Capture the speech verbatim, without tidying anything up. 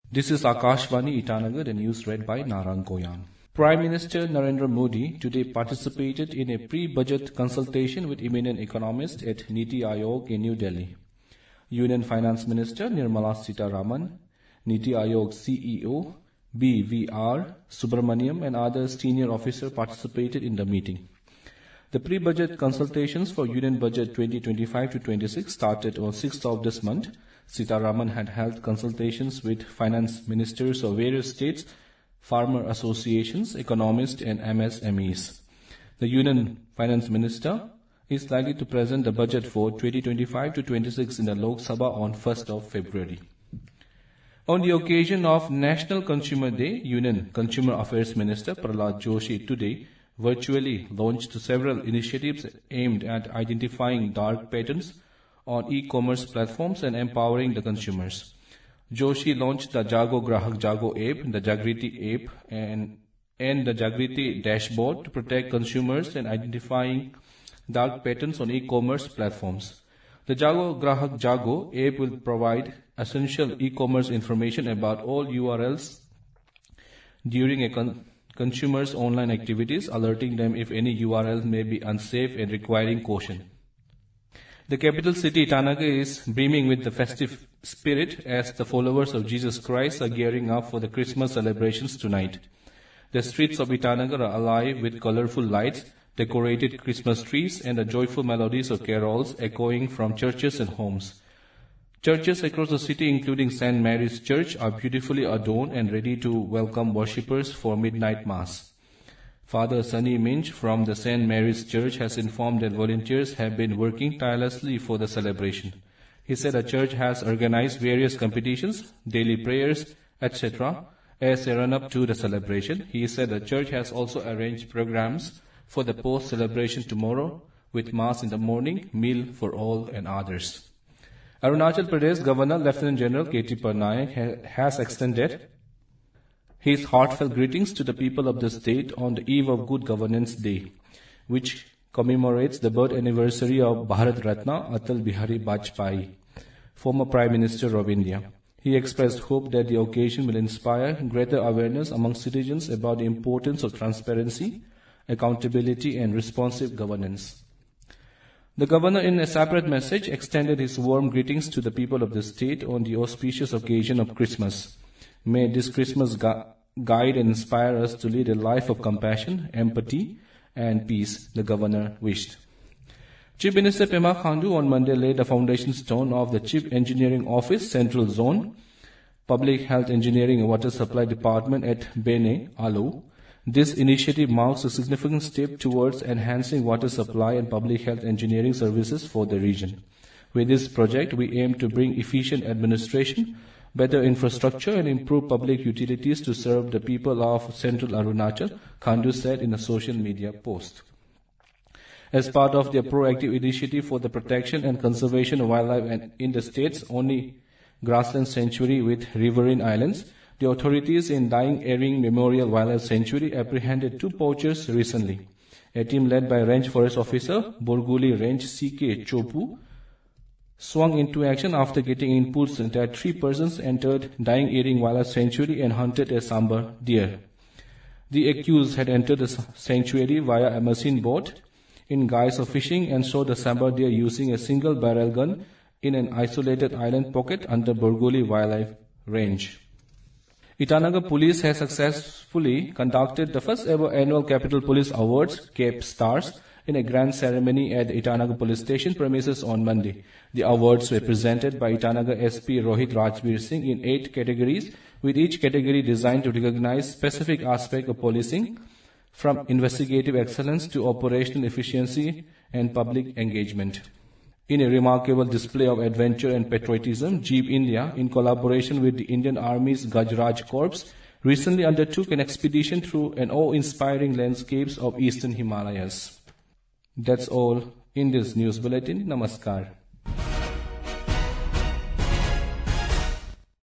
This is Akashvani Itanagar, the news read by Narang Goyan. Prime Minister Narendra Modi today participated in a pre-budget consultation with eminent economists at Niti Aayog in New Delhi. Union Finance Minister Nirmala Sitharaman, Niti Aayog C E O B V R Subramaniam and other senior officers participated in the meeting. The pre-budget consultations for Union Budget twenty twenty-five to twenty-six started on sixth of this month. Sitharaman had held consultations with finance ministers of various states, farmer associations, economists and M S M Es. The Union Finance Minister is likely to present the budget for twenty twenty-five to twenty-six in the Lok Sabha on first of February. On the occasion of National Consumer Day, Union Consumer Affairs Minister Prahlad Joshi today virtually launched several initiatives aimed at identifying dark patterns on e-commerce platforms and empowering the consumers. Joshi launched the Jago Grahak Jago app, the Jagriti app, and, and the Jagriti dashboard to protect consumers and identifying dark patterns on e-commerce platforms. The Jago Grahak Jago app will provide essential e-commerce information about all U R Ls during a con- consumer's online activities, alerting them if any U R L may be unsafe and requiring caution. The capital city Itanagar is brimming with the festive spirit as the followers of Jesus Christ are gearing up for the Christmas celebrations tonight. The streets of Itanagar are alive with colorful lights, decorated Christmas trees and the joyful melodies of carols echoing from churches and homes. Churches across the city, including Saint Mary's Church, are beautifully adorned and ready to welcome worshippers for midnight mass. Father Sunny Minch from the Saint Mary's Church has informed that volunteers have been working tirelessly for the celebration. He said the church has organized various competitions, daily prayers, et cetera as a run-up to the celebration. He said the church has also arranged programs for the post-celebration tomorrow with mass in the morning, meal for all and others. Arunachal Pradesh Governor Lieutenant General K T Parnaik ha- has extended his heartfelt greetings to the people of the state on the eve of Good Governance Day, which commemorates the birth anniversary of Bharat Ratna Atal Bihari Vajpayee, former Prime Minister of India. He expressed hope that the occasion will inspire greater awareness among citizens about the importance of transparency, accountability and responsive governance. The governor, in a separate message, extended his warm greetings to the people of the state on the auspicious occasion of Christmas. May this Christmas gu- guide and inspire us to lead a life of compassion, empathy, and peace, the governor wished. Chief Minister Pema Khandu on Monday laid the foundation stone of the Chief Engineering Office, Central Zone, Public Health Engineering and Water Supply Department at Bene, Alu. This initiative marks a significant step towards enhancing water supply and public health engineering services for the region. With this project, we aim to bring efficient administration, better infrastructure and improve public utilities to serve the people of Central Arunachal, Khandu said in a social media post. As part of their proactive initiative for the protection and conservation of wildlife in the state's only grassland sanctuary with riverine islands, the authorities in Dying Earring Memorial Wildlife Sanctuary apprehended two poachers recently. A team led by Range Forest Officer Borguli Range C K Chopu swung into action after getting inputs that three persons entered Dying Earring Wildlife Sanctuary and hunted a sambar deer. The accused had entered the sanctuary via a machine boat in guise of fishing and shot the sambar deer using a single barrel gun in an isolated island pocket under Borgoli Wildlife Range. Itanagar Police has successfully conducted the first ever annual Capital Police Awards, Cape Stars, in a grand ceremony at the Itanagar Police Station premises on Monday. The awards were presented by Itanagar S P Rohit Rajbir Singh in eight categories, with each category designed to recognize specific aspects of policing, from investigative excellence to operational efficiency and public engagement. In a remarkable display of adventure and patriotism, Jeep India, in collaboration with the Indian Army's Gajraj Corps, recently undertook an expedition through an awe-inspiring landscapes of eastern Himalayas. That's all in this news bulletin. Namaskar.